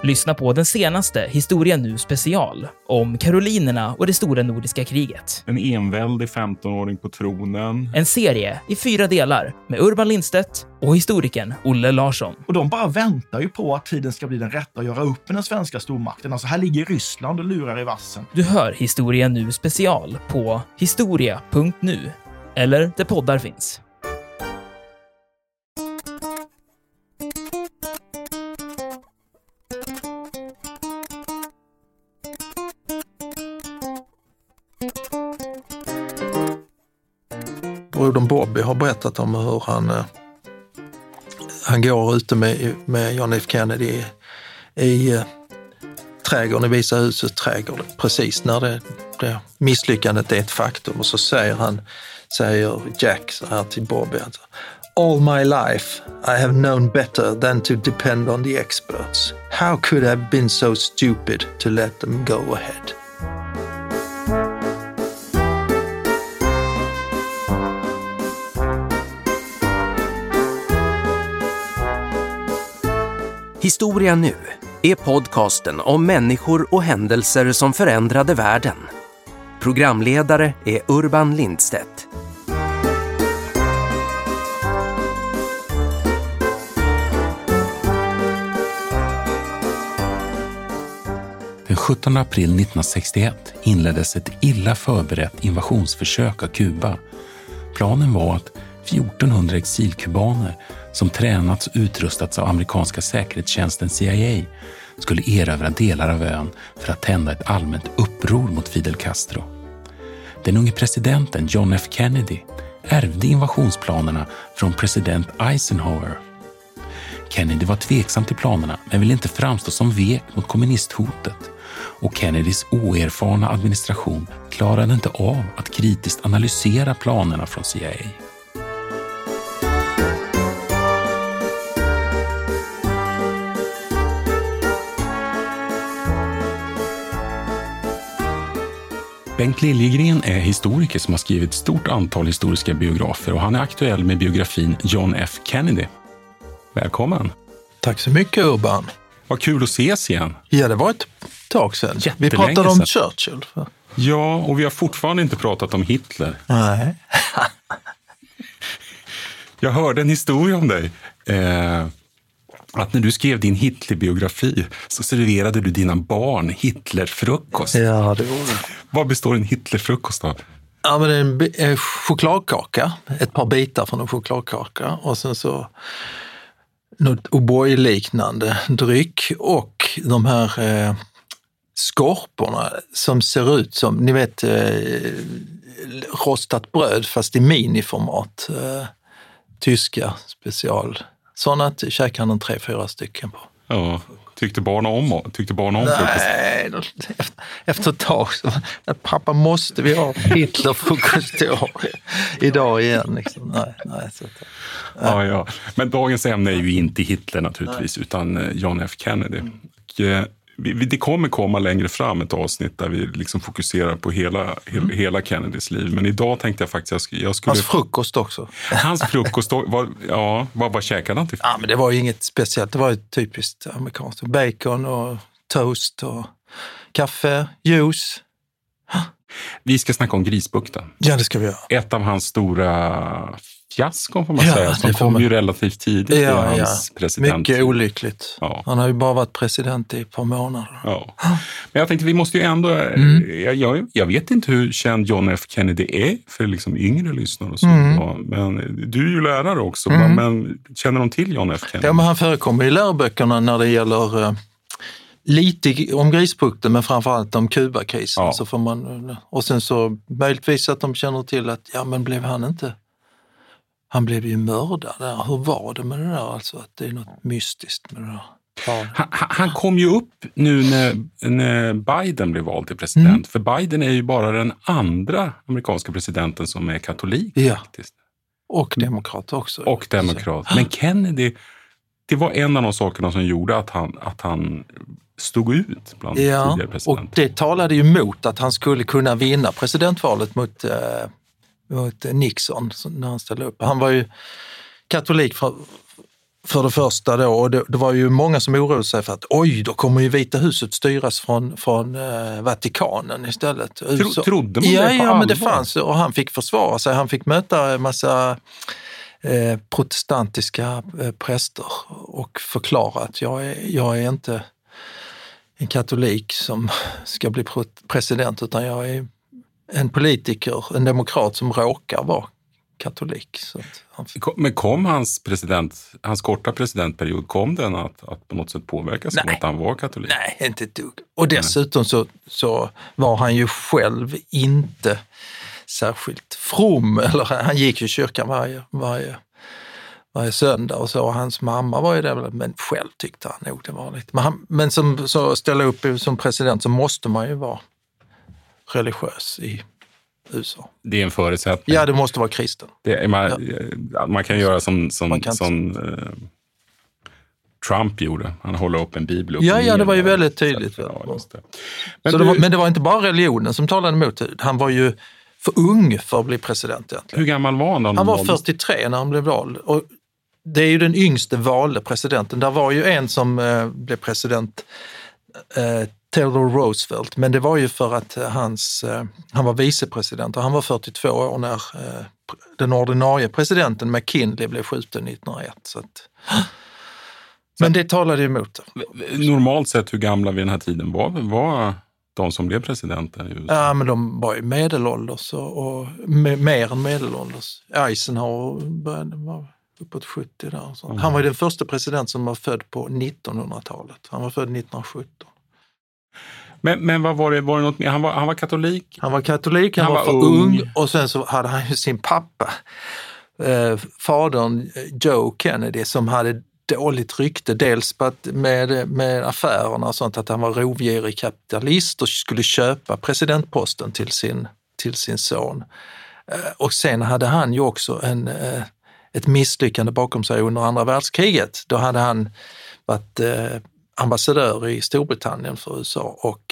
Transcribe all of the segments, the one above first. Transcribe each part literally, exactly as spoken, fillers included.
Lyssna på den senaste Historia Nu special om Karolinerna och det stora nordiska kriget. En enväldig femtonåring på tronen. En serie i fyra delar med Urban Lindstedt och historikern Olle Larsson. Och de bara väntar ju på att tiden ska bli den rätta att göra upp med den svenska stormakten. Alltså här ligger Ryssland och lurar i vassen. Du hör Historia Nu special på historia punkt nu eller där poddar finns. Brodern Bobby har berättat om hur han, eh, han går ute med, med John F. Kennedy i, i eh, trädgården, i Visa husets trädgård, precis när det, det misslyckandet är ett faktum. Och så säger han, säger Jack så här till Bobby, alltså, all my life I have known better than to depend on the experts. How could I have been so stupid to let them go ahead? Historia Nu är podcasten om människor och händelser som förändrade världen. Programledare är Urban Lindstedt. Den sjuttonde april nittonhundrasextioett inleddes ett illa förberett invasionsförsök av Kuba. Planen var att fjortonhundra exilkubaner som tränats och utrustats av amerikanska säkerhetstjänsten C I A skulle erövra delar av ön för att tända ett allmänt uppror mot Fidel Castro. Den unge presidenten John F. Kennedy ärvde invasionsplanerna från president Eisenhower. Kennedy var tveksam till planerna men ville inte framstå som vek mot kommunisthotet, och Kennedys oerfarna administration klarade inte av att kritiskt analysera planerna från C I A. Bengt Liljegren är historiker som har skrivit ett stort antal historiska biografer, och han är aktuell med biografin John F. Kennedy. Välkommen. Tack så mycket, Urban. Vad kul att ses igen. Ja, det var ett tag sedan. Vi Jättelänge pratade om sedan. Churchill. Ja, och vi har fortfarande inte pratat om Hitler. Nej. Jag hörde en historia om dig. Eh, att när du skrev din Hitler-biografi så serverade du dina barn Hitlerfrukost. Ja, det var det. Vad består en Hitlerfrukost av? Ja, men det är en, bi- en chokladkaka. Ett par bitar från en chokladkaka. Och sen så något O'boy-liknande dryck. Och de här eh, skorporna som ser ut som, ni vet, eh, rostat bröd fast i miniformat. Eh, tyska special. Sådana käkade han en tre, fyra stycken på. Ja, tyckte barn om, tyckte barn om frukost? Nej, efter, efter ett tag så, pappa, måste vi ha Hitlerfrukost idag igen. Liksom. Nej, nej, så, nej. Ja, ja. Men dagens ämne är ju inte Hitler naturligtvis, nej, utan John F. Kennedy. Mm. Och, vi, det kommer komma längre fram ett avsnitt där vi liksom fokuserar på hela, mm. hela Kennedys liv. Men idag tänkte jag faktiskt att jag skulle... Hans frukost också. Hans frukost, var, ja, vad, vad käkade han till? Ja, men det var ju inget speciellt. Det var ju typiskt amerikanskt. Bacon och toast och kaffe, juice. Vi ska snacka om Grisbukten. Ja, det ska vi göra. Ett av hans stora fiaskon får man ja, säga, som kom man... ju relativt tidigt ja, i hans ja. president. Mycket olyckligt. Ja. Han har ju bara varit president i ett par månader. Ja. Men jag tänkte vi måste ju ändå, mm. jag, jag, jag vet inte hur känd John F. Kennedy är för liksom yngre lyssnare och så. Mm. Ja, men du är ju lärare också, mm. men känner de till John F. Kennedy? Ja, men han förekommer i läroböckerna när det gäller uh, lite om Grisbukten, men framförallt om Kubakrisen. Ja. Så får man, och sen så möjligtvis att de känner till att, ja, men blev han inte... Han blev ju mördad där. Hur var det med det där? Alltså att det är något mystiskt med det där. Ja. Han, han kom ju upp nu när, när Biden blev vald till president. Mm. För Biden är ju bara den andra amerikanska presidenten som är katolik. Ja. Faktiskt. Och demokrat också. Och demokrat. Men Kennedy, det var en av de sakerna som gjorde att han, att han stod ut bland ja. tidigare presidenter. Och det talade ju mot att han skulle kunna vinna presidentvalet mot... Eh, mot Nixon när han ställde upp. Han var ju katolik från, för det första då, och det, det var ju många som oroade sig för att oj, då kommer ju Vita huset styras från, från eh, Vatikanen istället. Tro, trodde man ja, det på Ja, allvar? men det fanns, och han fick försvara sig. Han fick möta en massa eh, protestantiska eh, präster och förklara att jag är, jag är inte en katolik som ska bli president, utan jag är en politiker, en demokrat som råkar vara katolik. Så att han... Men kom hans president, hans korta presidentperiod, kom den att, att på något sätt påverkas av att han var katolik? Nej, inte ett dugg. Och dessutom så, så var han ju själv inte särskilt from. Eller han gick ju i kyrkan varje, varje, varje söndag och så. Hans mamma var ju det, men själv tyckte han nog det var lite. Men, han, men som så ställa upp som president så måste man ju vara religiös i U S A. Det är en förutsättning. Ja, det måste vara kristen. Det är, man, ja. man kan göra som, som, som eh, Trump gjorde. Han håller upp en bibel upp. Ja, ja, det var ju väldigt tydligt. Ja, just det. Men, så du... det var, men det var inte bara religionen som talade emot det. Han var ju för ung för att bli president egentligen. Hur gammal var han då? Han var fyrtiotre när han blev vald. Och det är ju den yngste valde presidenten. Där var ju en som eh, blev president, eh, Theodore Roosevelt, men det var ju för att hans, eh, han var vicepresident och han var fyrtiotvå år när eh, den ordinarie presidenten McKinley blev skjuten nittonhundraett. Så att, men det talade emot det. Normalt sett, hur gamla vid den här tiden var, var de som blev presidenter i U S A? Ja, men de var ju medelålders och, och me, mer än medelålders. Eisenhower började var uppåt sjuttio där. Och mm. Han var ju den första president som var född på nittonhundratalet. Han var född nittonhundrasjutton. Men, men vad var det, var det något mer? Han var, han var katolik? Han var katolik, han, han var, var för ung. ung och sen så hade han ju sin pappa, eh, fadern Joe Kennedy, som hade dåligt rykte, dels på att med, med affärerna och sånt, att han var rovgirig kapitalist och skulle köpa presidentposten till sin, till sin son. Eh, och sen hade han ju också en, eh, ett misslyckande bakom sig under andra världskriget. Då hade han varit eh, ambassadör i Storbritannien för U S A och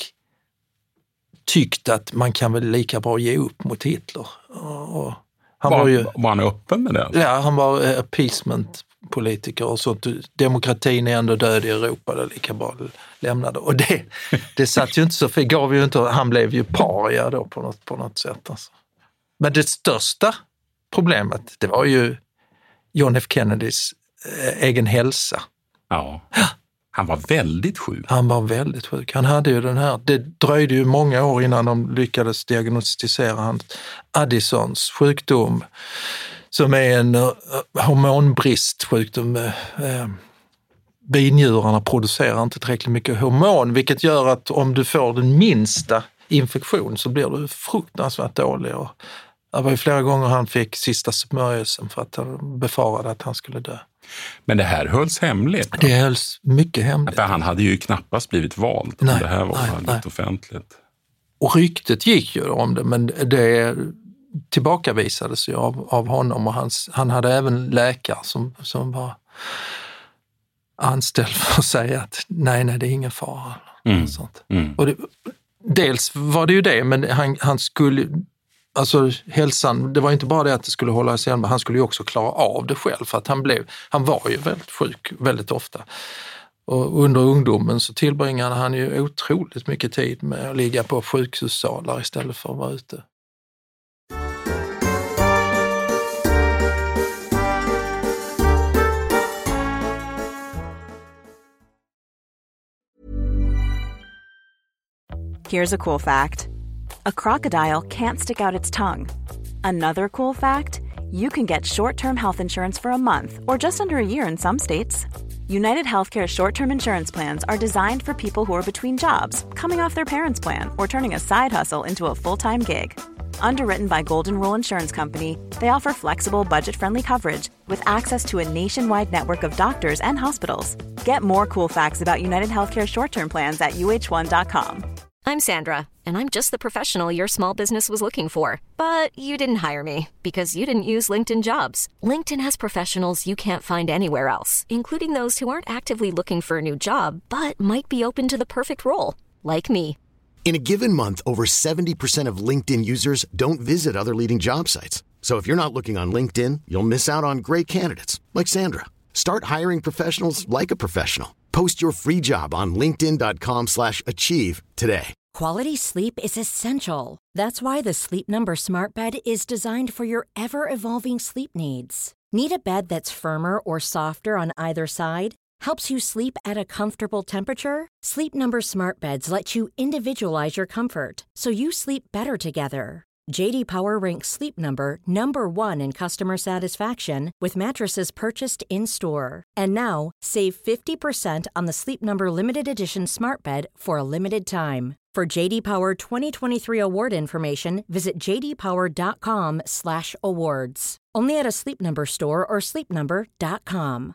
tyckte att man kan väl lika bra ge upp mot Hitler. Och han var, var, ju, var han öppen med det? Ja, han var appeasement-politiker och sånt. Demokratin är ändå död i Europa, det lika bra lämnade. Och det, det satt ju inte så, för gav ju inte, han blev ju paria då på något, på något sätt. Alltså. Men det största problemet, det var ju John F. Kennedys eh, egen hälsa. Ja. Han var väldigt sjuk. Han var väldigt sjuk. Han hade ju den här, det dröjde ju många år innan de lyckades diagnostisera hans Addisons sjukdom, som är en uh, hormonbristsjukdom. Uh, binjurarna producerar inte tillräckligt mycket hormon, vilket gör att om du får den minsta infektion så blir du fruktansvärt dålig. Och det var ju flera gånger han fick sista smörjelsen för att han befarade att han skulle dö. Men det här hölls hemligt? Då? Det hölls mycket hemligt. För han hade ju knappast blivit vald om nej, det här var nej, lite nej. offentligt. Och ryktet gick ju om det, men det tillbakavisades ju av, av honom. Och hans, han hade även läkare som, som var anställd för att säga att nej, nej, det är ingen fara. Mm. Sånt. Mm. Och det, dels var det ju det, men han, han skulle... Alltså hälsan, det var inte bara det att det skulle hålla sig, men han skulle ju också klara av det själv, för att han blev, han var ju väldigt sjuk väldigt ofta. Och under ungdomen så tillbringade han ju otroligt mycket tid med att ligga på sjukhussalar istället för att vara ute. Here's a cool fact. A crocodile can't stick out its tongue. Another cool fact, you can get short-term health insurance for a month or just under a year in some states. United Healthcare short-term insurance plans are designed for people who are between jobs, coming off their parents' plan, or turning a side hustle into a full-time gig. Underwritten by Golden Rule Insurance Company, they offer flexible, budget-friendly coverage with access to a nationwide network of doctors and hospitals. Get more cool facts about United Healthcare short-term plans at U H one dot com. I'm Sandra, and I'm just the professional your small business was looking for. But you didn't hire me because you didn't use LinkedIn Jobs. LinkedIn has professionals you can't find anywhere else, including those who aren't actively looking for a new job, but might be open to the perfect role, like me. In a given month, over seventy percent of LinkedIn users don't visit other leading job sites. So if you're not looking on LinkedIn, you'll miss out on great candidates, like Sandra. Start hiring professionals like a professional. Post your free job on linkedin dot com slash achieve today. Quality sleep is essential. That's why the Sleep Number Smart Bed is designed for your ever-evolving sleep needs. Need a bed that's firmer or softer on either side? Helps you sleep at a comfortable temperature? Sleep Number Smart Beds let you individualize your comfort, so you sleep better together. J D Power ranks Sleep Number number one in customer satisfaction with mattresses purchased in-store. And now, save fifty percent on the Sleep Number Limited Edition Smart Bed for a limited time. For J D Power twenty twenty-three award information, visit j d power dot com slash awards. Only at a Sleep Number store or sleep number dot com.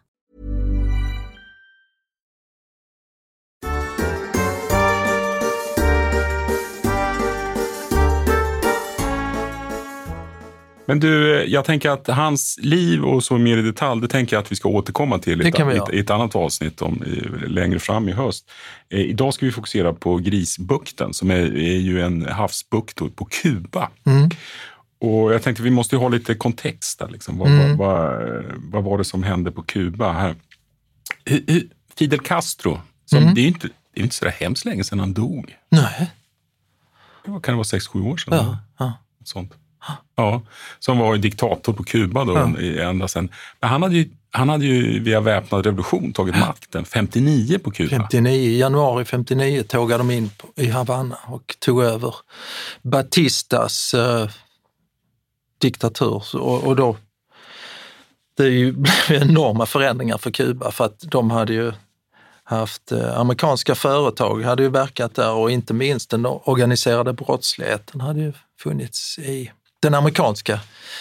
Men du, jag tänker att hans liv och så mer i detalj, det tänker jag att vi ska återkomma till i ett, ett, ett annat avsnitt om, längre fram i höst. Eh, idag ska vi fokusera på Grisbukten som är, är ju en havsbukt på Kuba. Mm. Och jag tänkte vi måste ju ha lite kontext där. Liksom. Vad, mm. vad, vad, vad var det som hände på Kuba här? Fidel Castro, som, mm. det är ju inte, det är inte så där hemskt länge sedan han dog. Nej. Det var, kan det vara sex sju år sedan? Ja, ja. Sånt. Ja, som var diktator på Kuba då, ja. ända sedan. Men han hade ju, han hade ju via väpnad revolution tagit makten femtionio på Kuba. femtionio, i januari femtionio tågade de in på, i Havanna och tog över Batistas eh, diktatur. Och, och då det är ju enorma förändringar för Kuba, för att de hade ju haft eh, amerikanska företag hade ju verkat där, och inte minst den organiserade brottsligheten hade ju funnits i den amerikanska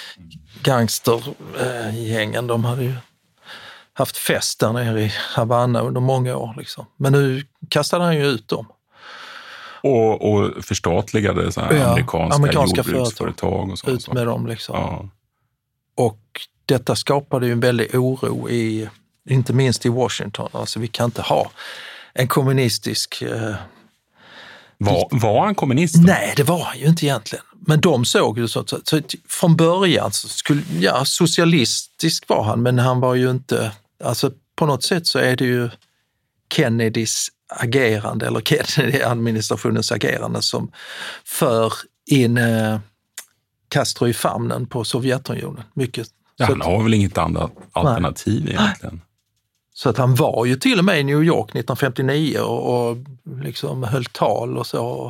gangstergängen. De hade ju haft fest där nere i Havanna under många år. Liksom. Men nu kastade han ju ut dem. Och, och förstatligade så här ja, amerikanska, amerikanska jordbruksföretag och så. Ut med dem liksom. Ja. Och detta skapade ju en väldig oro i, inte minst i Washington. Alltså vi kan inte ha en kommunistisk... Eh, var, var han kommunist? Nej, det var han ju inte egentligen. Men de såg ju så att så från början så skulle, ja, socialistisk var han, men han var ju inte, alltså på något sätt så är det ju Kennedys agerande eller Kennedy-administrationens agerande som för in eh, Castro i famnen på Sovjetunionen. Mycket. Ja, han har väl inget annat alternativ nej. egentligen. Så att han var ju till och med i New York nittonhundrafemtionio och, och liksom höll tal och så.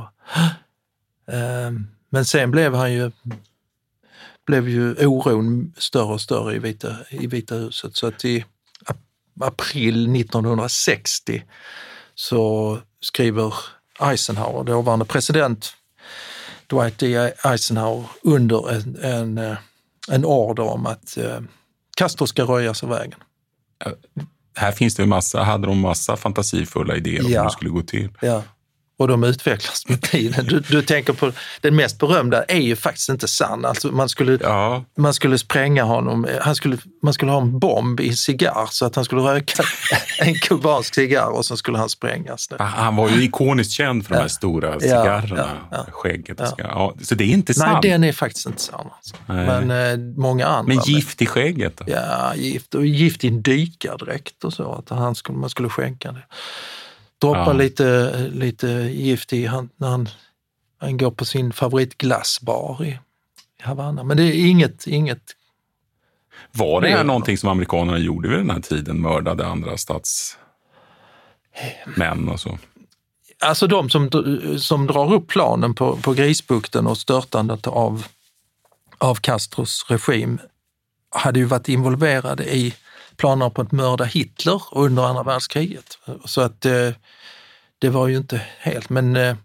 Eh, Men sen blev han ju, blev ju oron större och större i Vita, i Vita huset. Så att i april nittonhundrasextio så skriver Eisenhower, dåvarande president Dwight D. Eisenhower, under en, en, en order om att eh, Castro ska röjas av vägen. Här finns det ju massa, hade de massa fantasifulla idéer om ja. hur det skulle gå till. Ja. Och de utvecklas med tiden. Du, du tänker på, den mest berömda är ju faktiskt inte sann. Alltså man skulle, ja. man skulle spränga honom, han skulle, man skulle ha en bomb i en cigarr så att han skulle röka en kubansk cigarr och så skulle han sprängas. Han var ju ikoniskt känd för de här stora cigarrerna, ja, ja, skägget. Ja. Ja, så det är inte sant. Nej, den är faktiskt inte sann. Alltså. Men eh, många andra. Men gift i skägget då? Ja, gift, och gift i en dykardräkt och så. Att han skulle, man skulle skänka det. Droppa ja. lite, lite gift i han, när han, han går på sin favoritglassbar i, i Havanna. Men det är inget... inget var det här någonting som amerikanerna gjorde vid den här tiden? Mördade andra statsmän och så? Alltså de som, som drar upp planen på, på Grisbukten och störtandet av, av Castros regim hade ju varit involverade i planer på att mörda Hitler under andra världskriget. Så att eh, det var ju inte helt, men... Eh,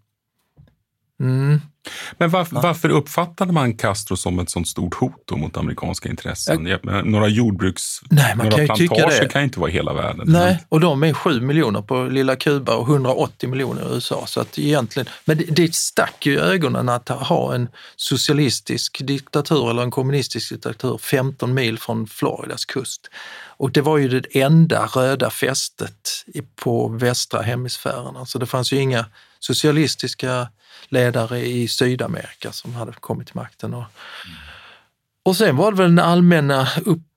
mm. Men varför, ja. varför uppfattade man Castro som ett sånt stort hot mot amerikanska intressen? Jag, några jordbruks... Nej, man några kan ju plantager tycka det. Kan inte vara hela världen. Nej, och de är sju miljoner på lilla Kuba och hundraåttio miljoner i U S A. Så att egentligen... Men det, det stack ju i ögonen att ha en socialistisk diktatur eller en kommunistisk diktatur femton mil från Floridas kust. Och det var ju det enda röda fästet på västra hemisfären. Alltså det fanns ju inga socialistiska ledare i Sydamerika som hade kommit till makten. Och, och sen var det väl den allmänna upp,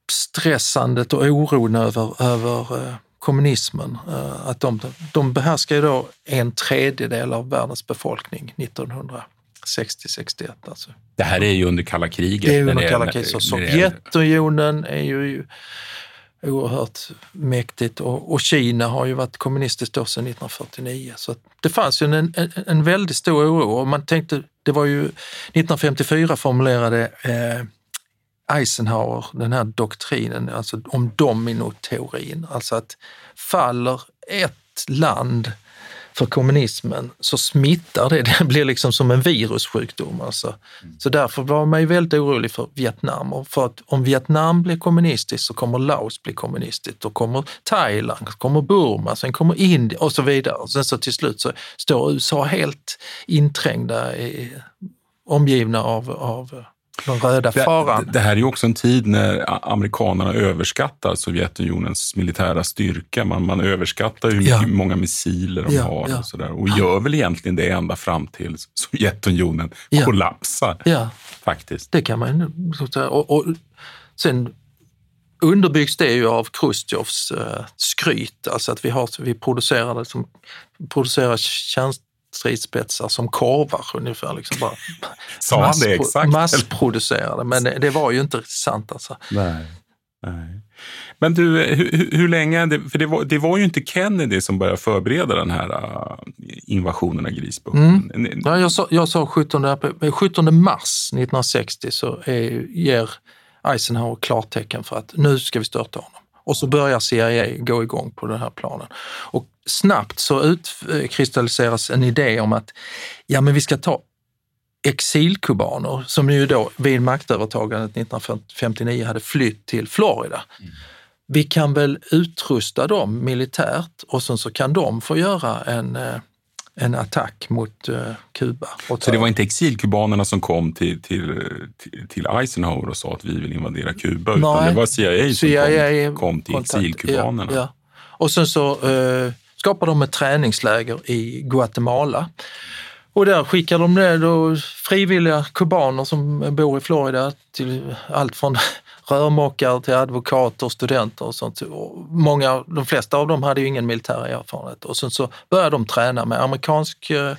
stressandet och oron över, över eh, kommunismen. Eh, att de, de behärskar ju då en tredjedel av världens befolkning nittonhundrasextio sextioett. Alltså. Det här är ju under kalla kriget. Det är under kalla kriget. Så Sovjetunionen är ju oerhört mäktigt och, och Kina har ju varit kommunistiskt då sedan nittonhundrafyrtionio. Så det fanns ju en, en, en väldigt stor oro och man tänkte, det var ju nittonhundrafemtiofyra formulerade eh, Eisenhower den här doktrinen, alltså om dominoteorin, alltså att faller ett land för kommunismen så smittar det, det blir liksom som en virussjukdom alltså. Mm. Så därför var man ju väldigt orolig för Vietnam, och för att om Vietnam blir kommunistiskt så kommer Laos bli kommunistiskt, då kommer Thailand, kommer Burma, sen kommer Indien och så vidare. Och sen så till slut så står U S A helt inträngda, i, omgivna av, av den röda faran. Det, det här är ju också en tid när amerikanerna överskattar Sovjetunionens militära styrka. Man, man överskattar hur ja. många missiler de ja, har ja. och sådär. Och gör väl egentligen det ända fram till Sovjetunionen ja. kollapsar. Ja, faktiskt. Det kan man säga. Och, och sen underbyggs det ju av Chrustjovs uh, skryt. Alltså att vi, har, vi producerar, som, producerar tjänst stridsspetsar som korvar ungefär. Liksom bara Sa han det exakt? Massproducerade, men det, det var ju inte sant alltså. Nej, nej. Men du, hur, hur länge, det, för det var, det var ju inte Kennedy som började förbereda den här uh, invasionen av Grisbukten. Mm. Ja, jag sa, jag sa sjuttonde mars nittonhundrasextio så är, ger Eisenhower klartecken för att nu ska vi störta honom. Och så börjar C I A gå igång på den här planen. Och snabbt så utkristalliseras en idé om att ja, men vi ska ta exilkubaner som ju då vid maktövertagandet nittonhundrafemtionio hade flytt till Florida. Mm. Vi kan väl utrusta dem militärt och sen så kan de få göra en, en attack mot uh, Kuba. Så det var inte exilkubanerna som kom till, till, till Eisenhower och sa att vi vill invadera Kuba, Nej, utan det var C I A som C I A kom, kom till kontakt, exilkubanerna. Ja, ja. Och sen så uh, skapade de ett träningsläger i Guatemala. Och där skickar de ner då frivilliga kubaner som bor i Florida till allt från rörmokare till advokater, studenter och sånt. Och många, de flesta av dem hade ju ingen militär erfarenhet. Och sen så började de träna med amerikansk, eh,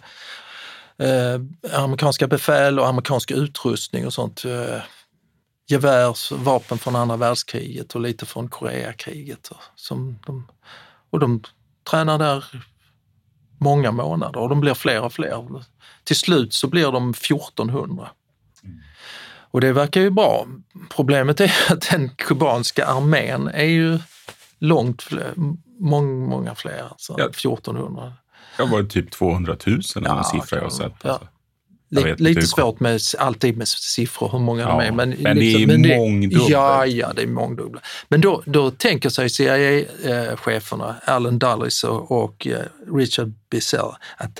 amerikanska befäl och amerikansk utrustning och sånt. Eh, gevärs, vapen från andra världskriget och lite från Koreakriget. Och, som de, och de tränar där många månader och de blir fler och fler. Till slut så blir de fjortonhundra. Mm. Och det verkar ju bra. Problemet är att den kubanska armén är ju långt fler, många, många fler. Alltså ja. fjortonhundra. Det var typ tvåhundratusen en ja, siffra jag har sett. Ja. Alltså. Lite, lite svårt med, alltid med siffror hur många ja, de är. Men, men liksom, det är men mångdubbla. Ja, ja, det är mångdubbla. Men då, då tänker sig C I A-cheferna, Alan Dulles och, och Richard Bissell, att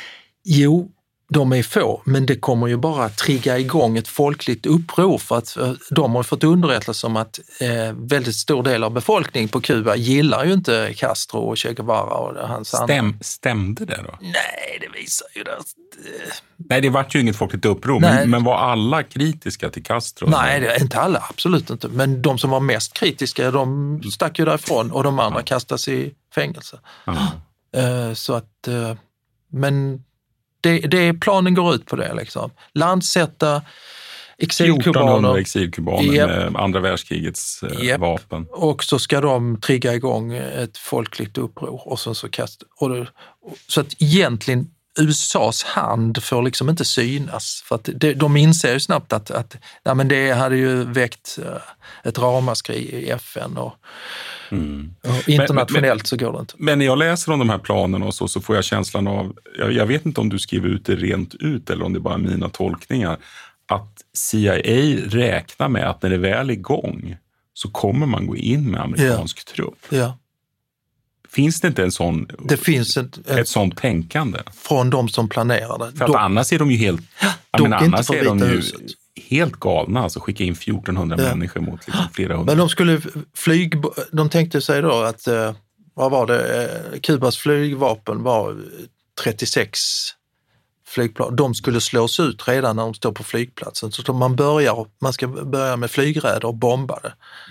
jo, de är få, men det kommer ju bara trigga igång ett folkligt uppror för att de har fått underrättelse om att eh, väldigt stor del av befolkningen på Kuba gillar ju inte Castro och Che Guevara och hans Stäm, andra. Stämde det då? Nej, det visar ju det. Nej, det var ju inget folkligt uppror, men, men var alla kritiska till Castro? Nej, det är inte alla, absolut inte. Men de som var mest kritiska, de stack ju därifrån och de andra ja. kastas i fängelse. Ja. Uh, så att, uh, men Det, det, planen går ut på det. Liksom. Landsätta exilkubaner. fjortonhundra exilkubaner yep. med andra världskrigets eh, yep. vapen. Och så ska de trigga igång ett folkligt uppror. Och så, så, kast, och det, så att egentligen U S A:s hand får liksom inte synas. För att det, de inser ju snabbt att, att ja, men det hade ju väckt ett ramaskri i F N och Mm. Och internationellt men, men, så går det inte. Men när jag läser om de här planerna och så, så får jag känslan av, jag, jag vet inte om du skriver ut det rent ut eller om det är bara mina tolkningar, att C I A räknar med att när det väl är igång så kommer man gå in med amerikansk ja. trupp. Ja. Finns det inte en sån, det finns ett, ett, ett sånt tänkande? Från de som planerar det. För att de, annars är de ju helt, jag menar, annars är de ju huset. helt galna, alltså skicka in fjortonhundra ja. människor mot liksom flera hundra. Men de skulle flyg, de tänkte sig då att, vad var det, Kubas flygvapen var trettiosex flygplan. De skulle slås ut redan när de står på flygplatsen. Så man börjar, man ska börja med flygräder och bomba det.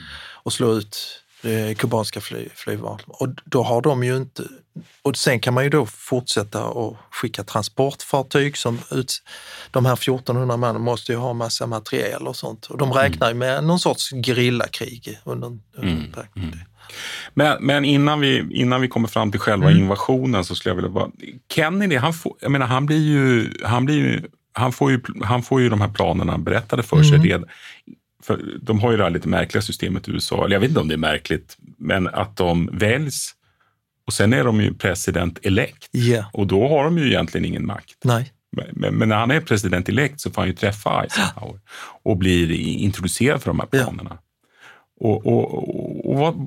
och slå ut det kubanska fly, flygvapnet. Och då har de ju inte... Och sen kan man ju då fortsätta och skicka transportfartyg som ut... De här fjortonhundra männen måste ju ha massa materiel och sånt. Och de räknar ju med någon sorts gerillakrig under, under mm. mm. Men, men innan, vi, innan vi kommer fram till själva mm. invasionen så skulle jag vilja bara... Kennedy, han får, jag menar, han blir ju... Han blir ju Han får, ju, han får ju de här planerna berättade för sig mm. redan. För de har ju det här lite märkliga systemet i U S A. Eller jag vet inte om det är märkligt, men att de väljs och sen är de ju president-elect. Yeah. Och då har de ju egentligen ingen makt. Nej. Men, men när han är president-elect så får han ju träffa Eisenhower och blir introducerad för de här planerna. Yeah. Och, och, och, och vad,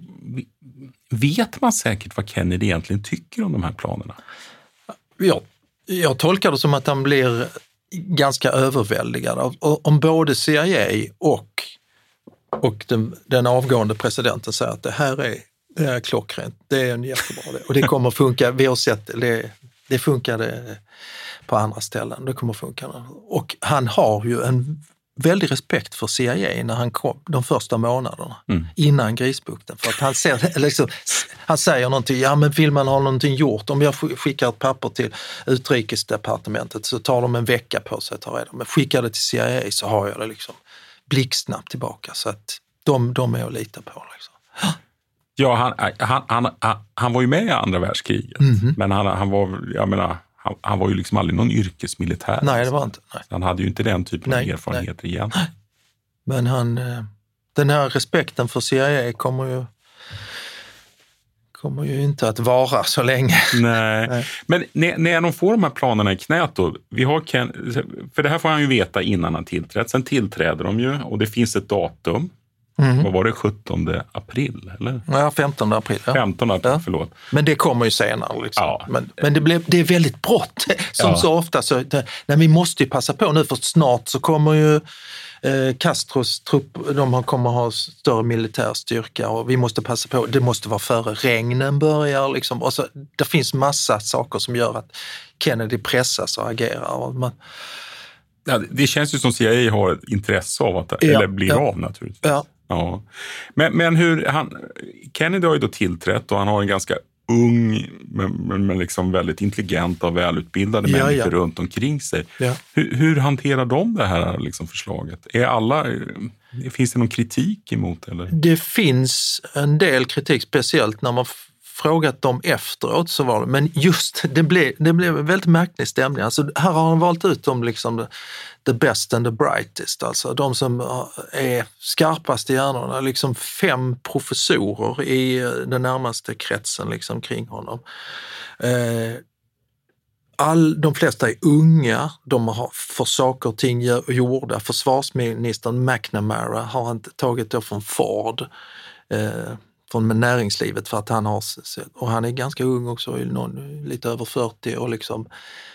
vet man säkert vad Kennedy egentligen tycker om de här planerna? Ja, jag tolkar det som att han blir ganska överväldigad av, om både C I A och, och den, den avgående presidenten säger att det här är, det är klockrent, det är en jättebra det. Och det kommer funka, vi har sett det, det funkade på andra ställen, det kommer funka. Och han har ju en väldig respekt för C I A när han kom de första månaderna mm. innan Grisbukten. För att han, ser, liksom, han säger någonting, ja men vill man ha någonting gjort, om jag skickar ett papper till utrikesdepartementet så tar de en vecka på sig att ta reda. Men skickar det till C I A så har jag det liksom blixtsnabbt tillbaka. Så att de, de är att lita på. Liksom. Ja, han, han, han, han, han var ju med i andra världskriget. Mm-hmm. Men han, han var, jag menar, Han, han var ju liksom aldrig någon yrkesmilitär. Nej, det var inte. Nej. Han hade ju inte den typen nej, av erfarenheter nej. igen. Men han, den här respekten för C I A kommer ju, kommer ju inte att vara så länge. Nej, nej. Men när, när de får de här planerna i knät då, vi har Ken, för det här får han ju veta innan han tillträtt. Sen tillträder de ju och det finns ett datum. Mm. Vad var det, sjuttonde april? Eller? Ja, femtonde april. Ja. femtonde april, ja. förlåt. Men det kommer ju senare. Liksom. Ja. Men, men det, blev, det är väldigt brått. Som ja. så ofta. Så, det, nej, vi måste ju passa på nu för snart så kommer ju eh, Castros trupp, de kommer ha större militär styrka och vi måste passa på. Det måste vara före regnen börjar. Liksom. Och så, det finns massa saker som gör att Kennedy pressas och agerar. Och man, ja, det känns ju som C I A har ett intresse av att det ja. eller blir ja. av naturligtvis. Ja. Ja. Men, men hur han, Kennedy har ju då tillträtt och han har en ganska ung men, men liksom väldigt intelligent och välutbildade ja, människor ja. runt omkring sig. Ja. Hur, hur hanterar de det här liksom förslaget? Är alla, finns det någon kritik emot? Eller? Det finns en del kritik, speciellt när man frågat dem efteråt så var det, men just det blev, det blev en väldigt märklig stämning. Alltså, här har han valt ut dem liksom the best and the brightest, alltså de som är skarpast i hjärnorna, liksom fem professorer i den närmaste kretsen liksom kring honom. Eh, all, de flesta är unga, de har för saker och ting gjorda. Försvarsministern McNamara har han tagit då från Ford, eh, från näringslivet för att han har, och han är ganska ung också, någon, lite över fyrtio och liksom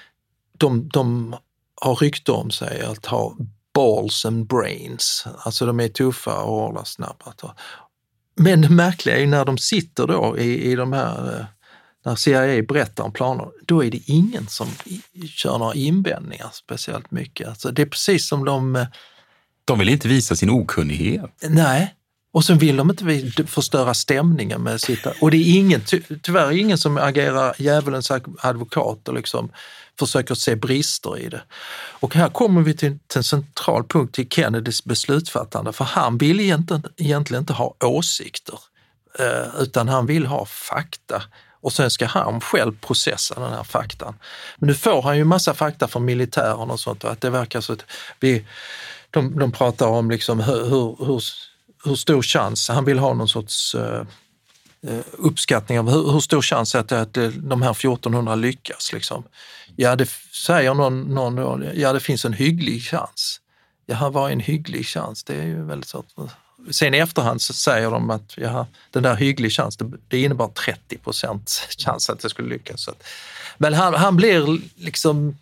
de, de har rykte om sig att ha balls and brains, alltså de är tuffa och hålla snabba. Men det märkliga är ju när de sitter då i, i de här, när C I A berättar om planer, då är det ingen som kör några invändningar speciellt mycket. Alltså det är precis som de... De vill inte visa sin okunnighet. Nej. Och sen vill de inte förstöra stämningen med sitt... Och det är ingen, ty, tyvärr ingen som agerar djävulens advokat och liksom försöker se brister i det. Och här kommer vi till, till en central punkt till Kennedys beslutsfattande. För han vill egentligen, egentligen inte ha åsikter, eh, utan han vill ha fakta. Och sen ska han själv processa den här faktan. Men nu får han ju massa fakta från militären och sånt. Och att det verkar så att vi... De, de pratar om liksom hur... hur, hur hur stor chans, han vill ha någon sorts uh, uppskattning av hur, hur stor chans är det att de här fjortonhundra lyckas. Liksom. Ja, det säger någon, någon, ja det finns en hygglig chans. Ja, vad är en hygglig chans? Det är ju väldigt så. Sen i efterhand så säger de att ja, den där hygglig chans, det, det innebar trettio procent chans att det skulle lyckas. Så att, men han, han blir liksom,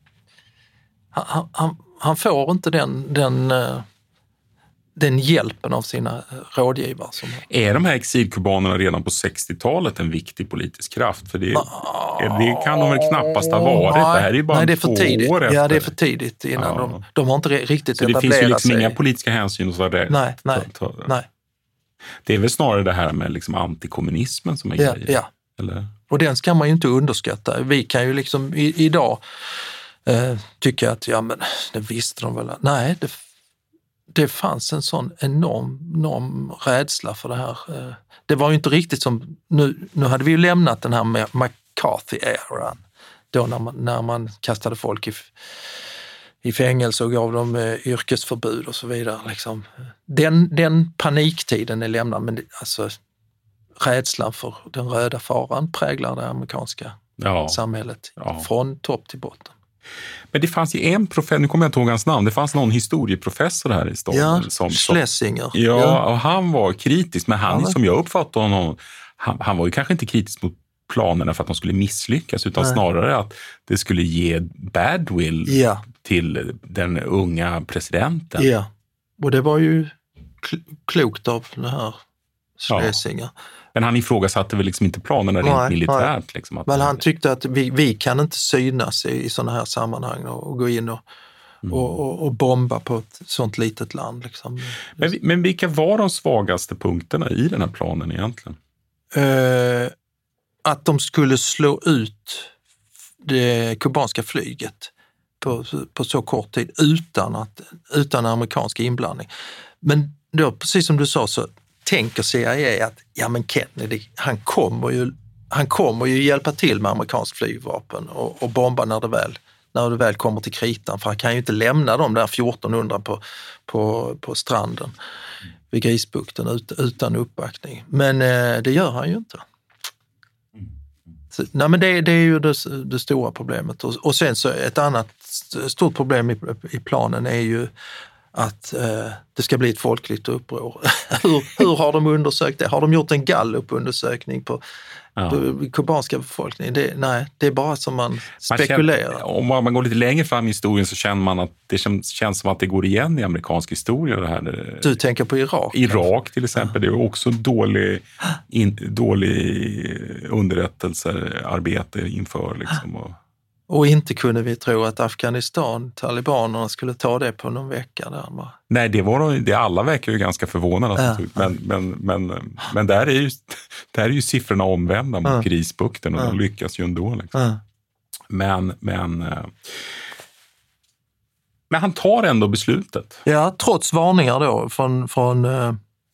han, han, han får inte den, den den hjälpen av sina rådgivare. Som... Är de här exilkubanerna redan på sextiotalet en viktig politisk kraft? För det, det kan de väl knappast ha varit. Det här är ju bara nej, det är för två tidigt. år efter. Ja, det är för tidigt innan ja. de, de har inte riktigt så etablerat sig. Det finns ju liksom sig. Inga politiska hänsyn och sådär. Nej, nej, ta, ta. nej. Det är väl snarare det här med liksom antikommunismen som är ja, grejen. Ja, eller? Och den ska man ju inte underskatta. Vi kan ju liksom i, idag eh, tycka att ja, men det visste de väl. Nej, det, det fanns en sån enorm, enorm rädsla för det här. Eh, det var ju inte riktigt som, nu, nu hade vi ju lämnat den här med McCarthy-eran. Då när man, när man kastade folk i, i fängelse och gav dem eh, yrkesförbud och så vidare. Liksom. Den, den paniktiden är lämnad, men det, alltså, rädslan för den röda faran präglar det amerikanska ja. samhället ja. från topp till botten. Men det fanns ju en professor, nu kommer jag inte ihåg hans namn, det fanns någon historieprofessor här i staden. Ja, som, Schlesinger. Ja, ja, och han var kritisk, men han, ja. som jag uppfattade honom, han, han var ju kanske inte kritisk mot planerna för att de skulle misslyckas, utan Nej. snarare att det skulle ge badwill ja. till den unga presidenten. Ja, och det var ju klokt av det här Schlesinger. Ja. Men han ifrågasatte väl liksom inte planerna rent nej, militärt. Nej. Liksom, att men han tyckte att vi, vi kan inte synas i, i sådana här sammanhang och, och gå in och, mm. och, och, och bomba på ett sånt litet land. Liksom. Men, men vilka var de svagaste punkterna i den här planen egentligen? Uh, att de skulle slå ut det kubanska flyget på, på så kort tid utan, att, utan amerikansk inblandning. Men då, precis som du sa, så tänker C I A att ja, men Kennedy, han kommer ju, han kommer ju hjälpa till med amerikansk flygvapen och, och bomba när det, väl, när det väl kommer till kritan, för han kan ju inte lämna dem där fjortonhundra på, på, på stranden vid Grisbukten ut, utan uppbackning. Men eh, det gör han ju inte. Så, nej, men det, det är ju det, det stora problemet. Och, och sen så ett annat stort problem i, i planen är ju att eh, det ska bli ett folkligt uppror. hur, hur har de undersökt det? Har de gjort en gallupundersökning på, ja. på kubanska befolkningen? Det, nej, det är bara som man, man spekulerar. Känner, om man går lite längre fram i historien så känner man att det känns, känns som att det går igen i amerikansk historia. Det här. Du tänker på Irak? Irak till exempel. Ja. Det är också dålig, in, dålig underrättelsearbete inför liksom. Och, Och inte kunde vi tro att Afghanistan, talibanerna, skulle ta det på någon vecka. Där. Nej, det var det, alla verkar ju ganska förvånade. Ja. Men, men, men, men där, är ju, där är ju siffrorna omvända mot ja. Grisbukten och ja. de lyckas ju ändå. Liksom. Ja. Men, men, men han tar ändå beslutet. Ja, trots varningar då från, från eh,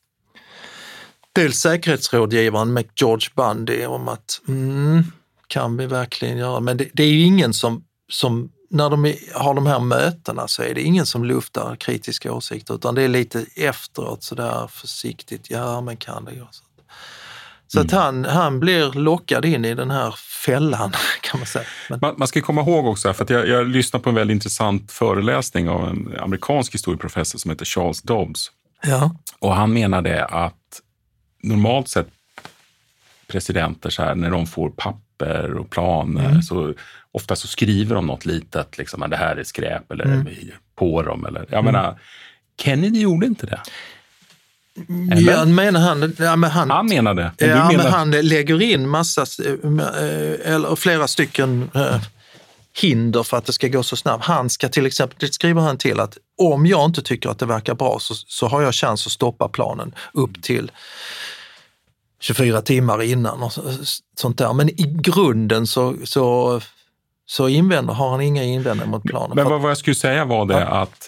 dels säkerhetsrådgivaren McGeorge Bundy om att mm, kan vi verkligen göra. Men det, det är ju ingen som, som när de är, har de här mötena så är det ingen som luftar kritiska åsikter, utan det är lite efteråt så där försiktigt, ja men kan det göra så. Så mm. att han, han blir lockad in i den här fällan kan man säga. Men... Man, man ska komma ihåg också, för att jag, jag lyssnade på en väldigt intressant föreläsning av en amerikansk historieprofessor som heter Charles Dobbs. Ja. Och han menade att normalt sett presidenter så här, när de får papper och planer mm. så ofta så skriver de något litet, liksom, det här är skräp eller mm. på dem. Eller, jag mm. menar, Kennedy gjorde inte det. Eller? Ja, menar han, ja, men han, han menar det. Men ja, du menar... men han lägger in massa, eller flera stycken äh, hinder för att det ska gå så snabbt. Han ska till exempel, det skriver han till att om jag inte tycker att det verkar bra så, så har jag chans att stoppa planen upp till tjugofyra timmar innan och sånt där. Men i grunden så, så, så invänder, har han inga invändningar mot planen. Men vad, vad jag skulle säga var det ja. att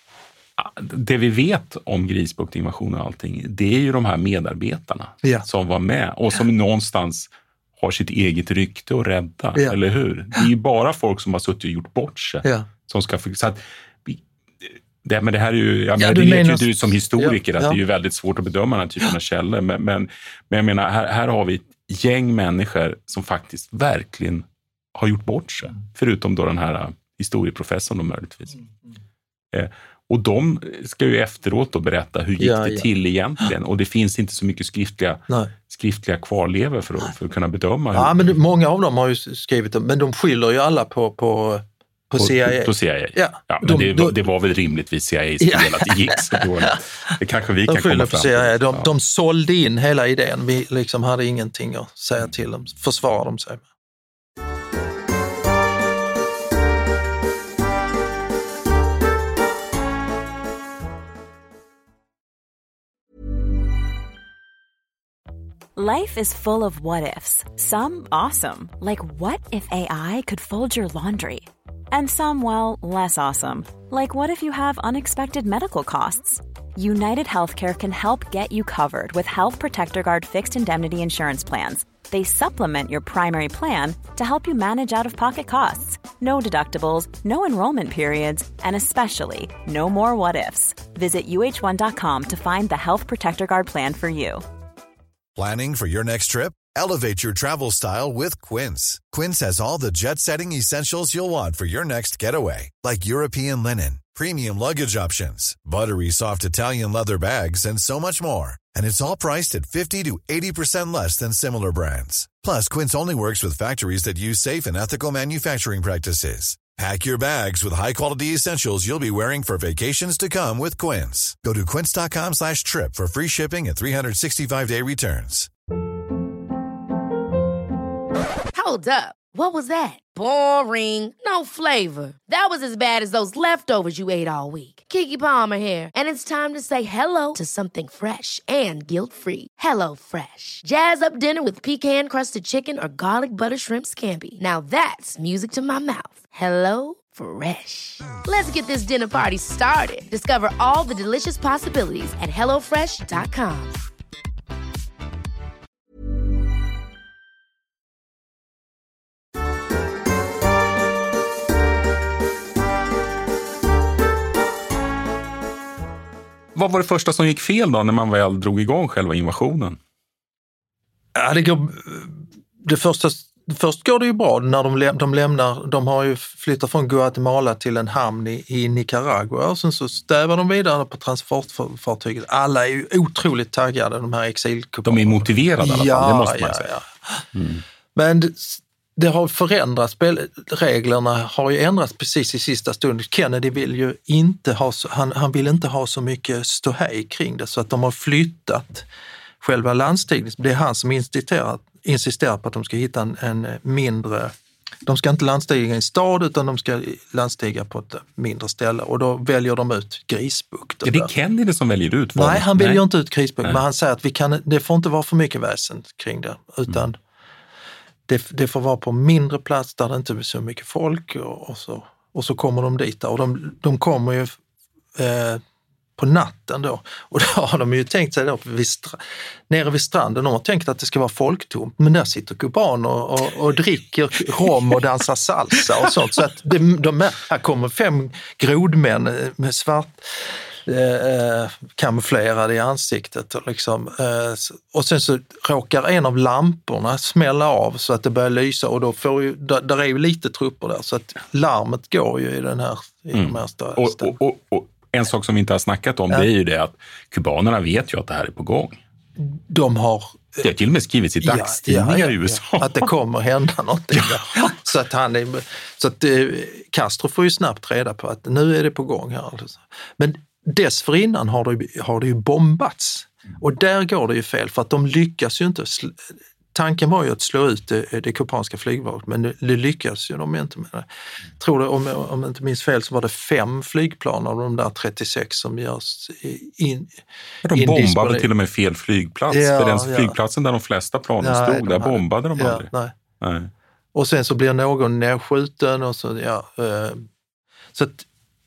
det vi vet om Grisbuktinvasionen och allting, det är ju de här medarbetarna ja. som var med och som ja. någonstans har sitt eget rykte att rädda, ja. eller hur? Det är ju bara folk som har suttit och gjort bort sig ja. som ska... Så att, det, men det här är ju, jag ja, menar, det vet ju du som historiker ja, att ja. det är ju väldigt svårt att bedöma den här typen av källor. Men, men, men jag menar, här, här har vi ett gäng människor som faktiskt verkligen har gjort bort sig. Förutom då den här historieprofessorn då möjligtvis. Mm. Eh, och de ska ju efteråt då berätta hur gick ja, det ja. till egentligen. Och det finns inte så mycket skriftliga, skriftliga kvarlevor för att, för att kunna bedöma. Ja, hur... men många av dem har ju skrivit det, men de skyller ju alla på... på... På C I A. På C I A. Ja, ja, men de, det, de, det var väl rimligtvis C I A's fel ja. att det gick så dåligt. Det kanske vi de kan komma fram till. De, ja. de sålde in hela idén. Vi liksom hade ingenting att säga till dem. Försvarar de sig. Life is full of what-ifs. Some awesome, like what if A I could fold your laundry? And some, well, less awesome, like what if you have unexpected medical costs? United Healthcare can help get you covered with Health Protector Guard fixed indemnity insurance plans. They supplement your primary plan to help you manage out-of-pocket costs. No deductibles, no enrollment periods, and especially no more what-ifs. Visit U H one dot com to find the Health Protector Guard plan for you. Planning for your next trip? Elevate your travel style with Quince. Quince has all the jet-setting essentials you'll want for your next getaway, like European linen, premium luggage options, buttery soft Italian leather bags, and so much more. And it's all priced at fifty to eighty percent less than similar brands. Plus, Quince only works with factories that use safe and ethical manufacturing practices. Pack your bags with high-quality essentials you'll be wearing for vacations to come with Quince. Go to quince.com slash trip for free shipping and three sixty-five day returns. Hold up. What was that? Boring. No flavor. That was as bad as those leftovers you ate all week. Keke Palmer here, and it's time to say hello to something fresh and guilt-free. Hello Fresh. Jazz up dinner with pecan-crusted chicken or garlic butter shrimp scampi. Now that's music to my mouth. Hello Fresh. Let's get this dinner party started. Discover all the delicious possibilities at hello fresh dot com. Vad var det första som gick fel då när man väl drog igång själva invasionen? Ja, det går... Det första... Först går det ju bra när de, de lämnar, de har ju flyttat från Guatemala till en hamn i, i Nicaragua och sen så stävar de vidare på transportfartyget. Alla är ju otroligt taggade, de här exilkubanerna. De är motiverade i alla fall, ja, det måste man ja, säga. Ja. Mm. Men det, det har förändrats, spelreglerna har ju ändrats precis i sista stund. Kennedy vill ju inte ha, han, han vill inte ha så mycket ståhej kring det så att de har flyttat själva landstigningen. Det är han som insisterar, insisterar på att de ska hitta en, en mindre, de ska inte landstiga i en stad utan de ska landstiga på ett mindre ställe och då väljer de ut Grisbukt. Är det Kennedy som väljer ut? Vad? Nej, han väljer Nej. inte ut Grisbukt, men han säger att vi kan, det får inte vara för mycket väsen kring det utan mm. det, det får vara på mindre plats där det inte är så mycket folk och, och, så, och så kommer de dit och de, de kommer ju eh, på natten då. Och då har de ju tänkt sig då vid stra- nere vid stranden. De har tänkt att det ska vara folktomt. Men där sitter kubaner och, och, och dricker rom och dansar salsa och sånt. Så att de, de är, här kommer fem grodmän med svart eh, kamouflerade i ansiktet. Och, liksom, eh, och sen så råkar en av lamporna smälla av så att det börjar lysa. Och då får ju, där, där är ju lite trupper där. Så att larmet går ju i den här, i mm. de här stö- och, och, och, och en sak som vi inte har snackat om, ja. det är ju det att kubanerna vet ju att det här är på gång. De har... Det har till och med skrivits i dagstidningar ja, ja, ja, i U S A. Ja, att det kommer hända någonting. Ja. Så att, han är, så att eh, Castro får ju snabbt reda på att nu är det på gång här. Alltså. Men dessförinnan har det, har det ju bombats. Och där går det ju fel för att de lyckas ju inte... Sl- Tanken var ju att slå ut det, det kubanska flygvapnet, men det, det lyckas ju de inte med det. Tror det, om, om jag inte minns fel så var det fem flygplan av de där trettiosex som görs in. De bombade till och med fel flygplats, ja, för den ja. flygplatsen där de flesta planen ja, stod, där hade, bombade de aldrig. Ja, nej. Nej. Och sen så blir någon nedskjuten och så, ja. Så att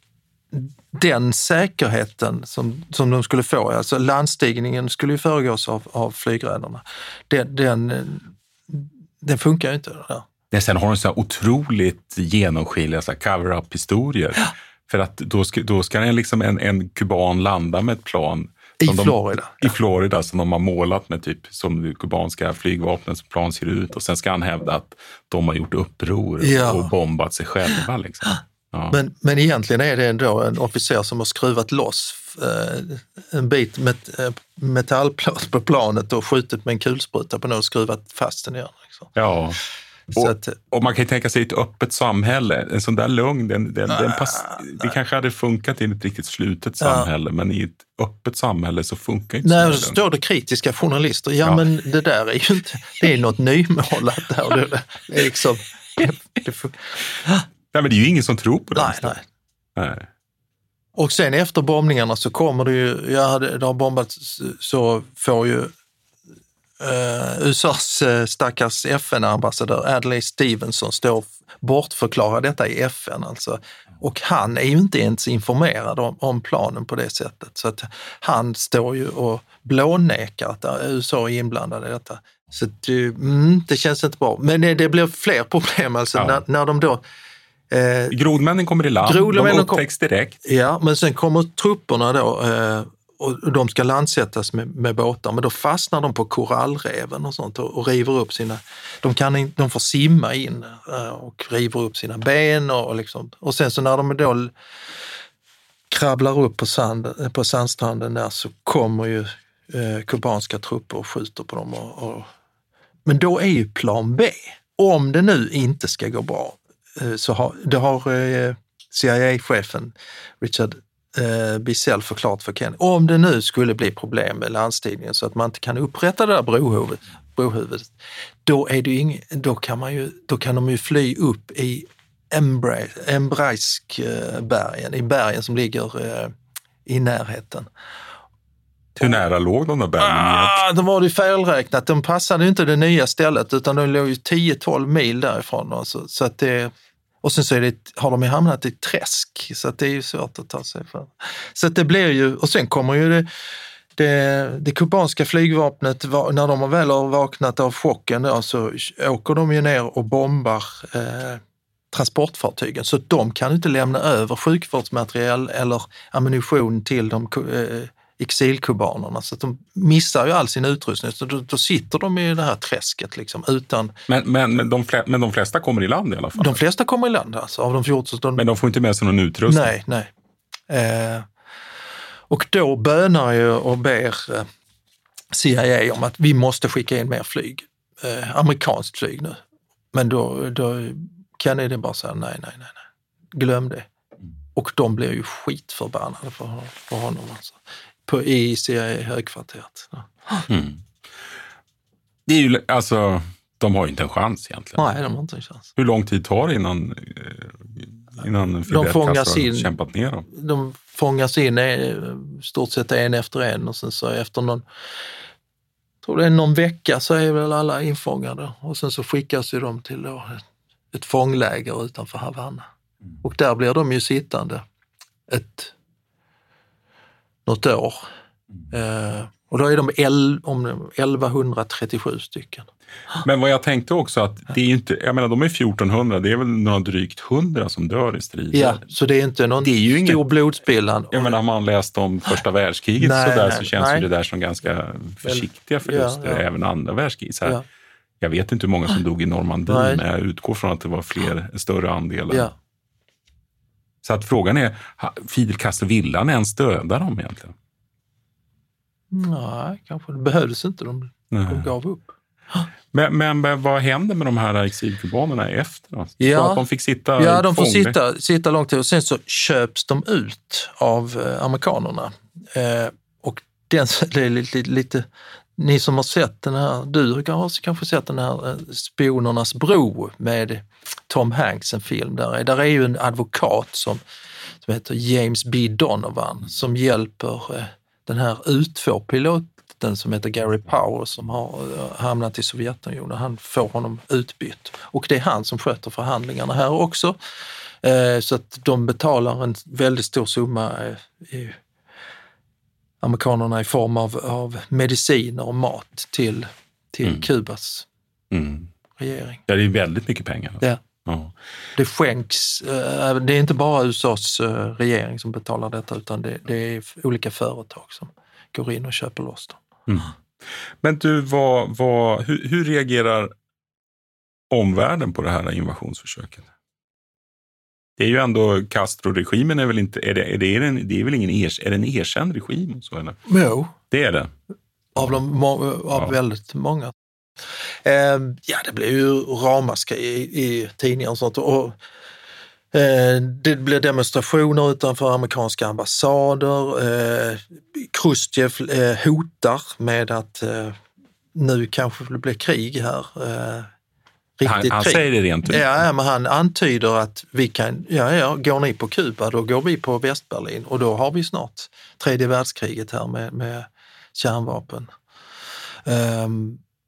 den säkerheten som, som de skulle få, alltså landstigningen skulle ju föregås av, av flygrädarna. Den, den, den funkar ju inte. Där. Ja, sen har de så här otroligt genomskinliga så här cover-up-historier. Ja. För att då ska, då ska en, liksom en, en kuban landa med ett plan I de, Florida. I Florida som de har målat med typ som det kubanska flygvapnets plan ser ut. Och sen ska han hävda att de har gjort uppror ja. och bombat sig själva liksom. Ja. Men, men egentligen är det ändå en officer som har skruvat loss eh, en bit met, eh, metallplåt på planet och skjutit med en kulspruta på något och skruvat fast den igen. Liksom. Ja, Så och, att, och man kan ju tänka sig ett öppet samhälle. En sån där lugn, den, den, den pass, det kanske hade funkat i ett riktigt slutet samhälle, ja. men i ett öppet samhälle så funkar inte Nej, så står det kritiska journalister. Ja, ja, men det där är ju inte, det är något nymålat där. Det, det är liksom... Det, det får, Nej, men det är ju ingen som tror på det. Nej, nej. nej. Och sen efter bombningarna så kommer det ju, ja, det, det har bombats så får ju uh, U S A:s uh, stackars F N-ambassadör Adlai Stevenson står bortförklara detta i F N alltså. Och han är ju inte ens informerad om, om planen på det sättet. Så att han står ju och blånekar att U S A är inblandade i detta. Så det, mm, det känns inte bra. Men det, det blir fler problem alltså ja. när, när de då... Eh, Grodmännen kommer i land, de upptäcks direkt. Ja, men sen kommer trupperna då eh, och de ska landsättas med, med båtar. Men då fastnar de på korallreven och sånt och, och river upp sina... De, kan in, de får simma in eh, och river upp sina ben och, och liksom... Och sen så när de då krabblar upp på, sand, på sandstranden där så kommer ju eh, kubanska trupper och skjuter på dem. Och, och, men då är ju plan B. Om det nu inte ska gå bra eh, så har, det har eh, C I A-chefen Richard eh, Bissell förklarat för Ken. Om det nu skulle bli problem med landstigningen så att man inte kan upprätta det där brohuvudet, brohuvudet då, är det ju ing, då, kan man ju, då kan de ju fly upp i Embrace-bergen, i bergen som ligger eh, i närheten. Hur nära låg de där bergen? Ah, de var det felräknat. De passade ju inte det nya stället utan de låg ju tio tolv mil därifrån. Alltså. Så att det, och sen så är det, har de ju hamnat i träsk så att det är ju svårt att ta sig för. Så att det blir ju, och sen kommer ju det, det, det kubanska flygvapnet, när de väl har vaknat av chocken då, så åker de ju ner och bombar eh, transportfartygen så att de kan inte lämna över sjukvårdsmaterial eller ammunition till de eh, exilkubanerna så att de missar ju all sin utrustning så då, då sitter de i det här träsket liksom utan... Men, men, men, de flesta, men de flesta kommer i land i alla fall? De flesta kommer i land alltså, av de fjorton. De... Men de får inte med sig någon utrustning? Nej, nej. Eh, och då bönar ju och ber eh, C I A om att vi måste skicka in mer flyg. Eh, amerikanskt flyg nu. Men då, då kan det bara säga nej, nej, nej, nej. Glöm det. Och de blir ju skitförbannade för, för honom alltså. På i C I A-högkvarteret. Ja. Mm. Det är ju, alltså, de har ju inte en chans egentligen. Nej, de har inte en chans. Hur lång tid tar det innan, innan Fidel Castro har kämpat ner dem? De fångas in i stort sett en efter en och sen så efter någon, tror det är någon vecka så är väl alla infångade och sen så skickas ju de till då ett, ett fångläger utanför Havanna. Mm. Och där blir de ju sittande ett något år. Eh, och då är de el, om elvahundratrettiosju stycken. Men vad jag tänkte också att det är inte, jag menar de är fjortonhundra, det är väl några drygt hundra som dör i strider. Ja, så det är inte någon det är ju stor ingen, blodspillan. Jag menar, har man läst om första världskriget nej, så, där, nej, så känns nej. ju det där som ganska försiktiga förluster, ja, ja. Även andra världskriget. Så här, ja. Jag vet inte hur många som dog i Normandie, nej. Men jag utgår från att det var fler, större andelar. Ja. Så att frågan är, Fidel Castro ville han ens döda dem egentligen? Nej, kanske det behövdes inte. De, de gav upp. Men, men vad hände med de här exilkubanerna efter då? Ja, så att de fick sitta ja, de får sitta, sitta långt till och sen så köps de ut av eh, amerikanerna. Eh, och den, det är lite, lite, ni som har sett den här, du har kanske sett den här Spionernas bro med Tom Hanks, en film där. Där är ju en advokat som, som heter James B. Donovan som hjälper eh, den här U två-piloten som heter Gary Powell som har eh, hamnat i Sovjetunionen. Han får honom utbytt. Och det är han som sköter förhandlingarna här också. Eh, så att de betalar en väldigt stor summa eh, i amerikanerna i form av, av mediciner och mat till, till mm. Kubas mm. regering. Ja, det är väldigt mycket pengar. Ja. Ja. Det skänks, det är inte bara U S A:s regering som betalar detta utan det, det är olika företag som går in och köper loss dem. Mm. Men du, vad, vad, hur, hur reagerar omvärlden på det här invasionsförsöket? Det är ju ändå, Castro-regimen är väl inte, är det, är det, är det, det är väl ingen ers, är det en erkänd regim? Så, eller? Jo. Det är det? Av, de, av ja. väldigt många. Eh, ja, det blev ju ramaskri i, i tidningar och sånt. Och, eh, det blev demonstrationer utanför amerikanska ambassader. Eh, Khrushchev eh, hotar med att eh, nu kanske det blir krig här. Eh, riktigt han, han säger det rent ut. Ja, men han antyder att vi kan, ja, ja, går ni på Kuba, då går vi på Västberlin. Och då har vi snart tredje världskriget här med, med kärnvapen. Um,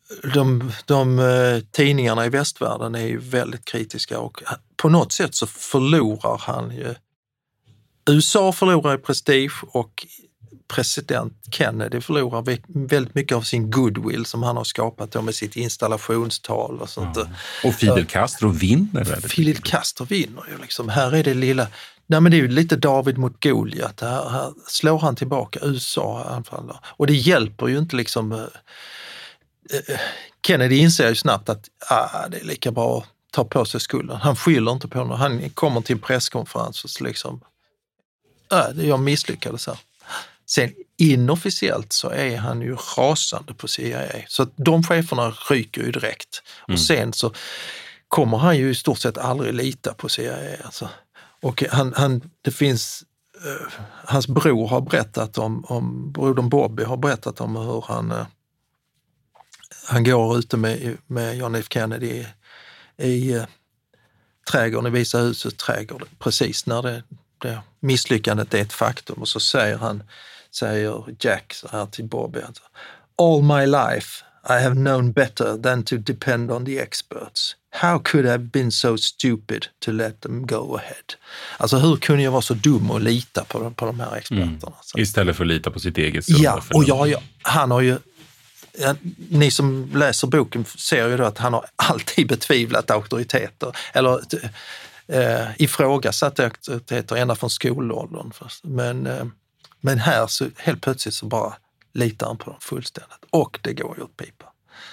de, de uh, tidningarna i västvärlden är ju väldigt kritiska och på något sätt så förlorar han ju. U S A förlorar i prestige och president Kennedy förlorar väldigt mycket av sin goodwill som han har skapat då med sitt installationstal och sånt. Ja. Och Fidel Castro vinner väldigt. Fidel Castro vinner ju liksom. Här är det lilla, nej men det är ju lite David mot Goliat. Här, här slår han tillbaka U S A anfaller. Och det hjälper ju inte liksom. Eh, Kennedy inser ju snabbt att ah, det är lika bra att ta på sig skulden. Han skyller inte på honom. Han kommer till en presskonferens och så liksom ah, jag misslyckades här. Sen inofficiellt så är han ju rasande på C I A. Så att de cheferna ryker ju direkt. Mm. Och sen så kommer han ju i stort sett aldrig lita på C I A. Alltså. Och han, han, det finns, uh, hans bror har berättat om, om brodern Bobby har berättat om hur han, uh, han går ute med, med John F. Kennedy i, i uh, trädgården, i Vita husets trädgård, precis när det, det misslyckandet är ett faktum. Och så säger han säger Jack så här till Bobby. Alltså, all my life I have known better than to depend on the experts. How could I have been so stupid to let them go ahead? Alltså hur kunde jag vara så dum och lita på, på de här experterna? Mm. Istället för att lita på sitt eget sunda. Ja, och jag, jag, han har ju, ja, ni som läser boken ser ju då att han har alltid betvivlat auktoriteter. Eller eh, ifrågasatt auktoriteter ända från skolåldern. Men eh, Men här så helt plötsligt så bara litar han på dem fullständigt. Och det går ju åt pipa.